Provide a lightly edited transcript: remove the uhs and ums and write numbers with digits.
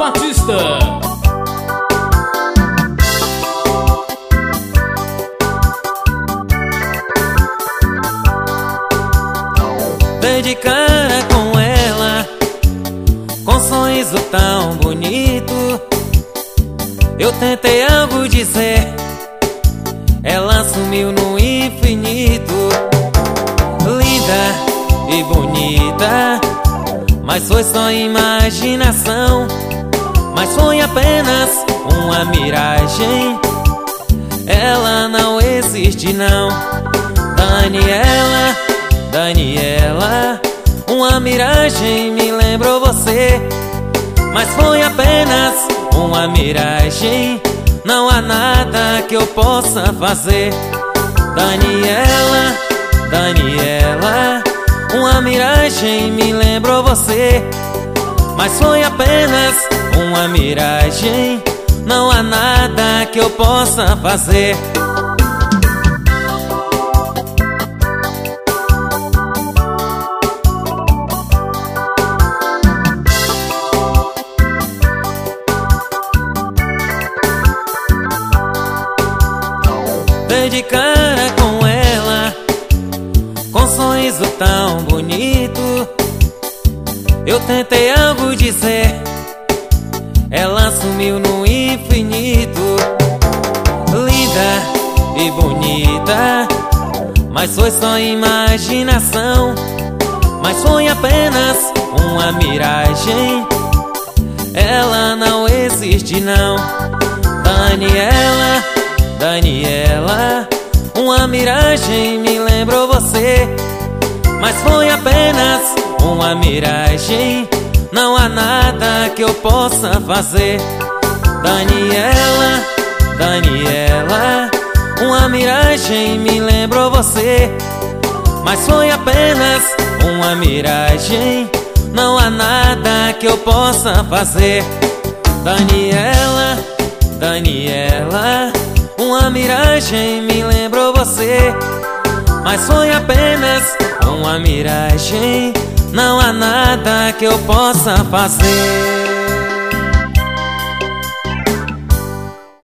Batista. Dei de cara com ela, com sorriso tão bonito. Eu tentei algo dizer, ela sumiu no infinito. Linda e bonita, mas foi só imaginação. Mas foi apenas uma miragem, ela não existe não. Daniela, Daniela, uma miragem me lembrou você. Mas foi apenas uma miragem, não há nada que eu possa fazer. Daniela, Daniela, uma miragem me lembrou você. Mas foi apenas uma miragem, não há nada que eu possa fazer. Dei de cara com ela, com sorriso tão bonito. Eu tentei algo dizer, ela sumiu no infinito. Linda e bonita, mas foi só imaginação. Mas foi apenas uma miragem, ela não existe não. Daniela, Daniela, uma miragem me lembrou você. Mas foi apenas uma miragem, não há nada que eu possa fazer. Daniela, Daniela, uma miragem me lembrou você. Mas foi apenas uma miragem, não há nada que eu possa fazer. Daniela, Daniela, uma miragem me lembrou você. Mas foi apenas uma miragem, não há nada que eu possa fazer.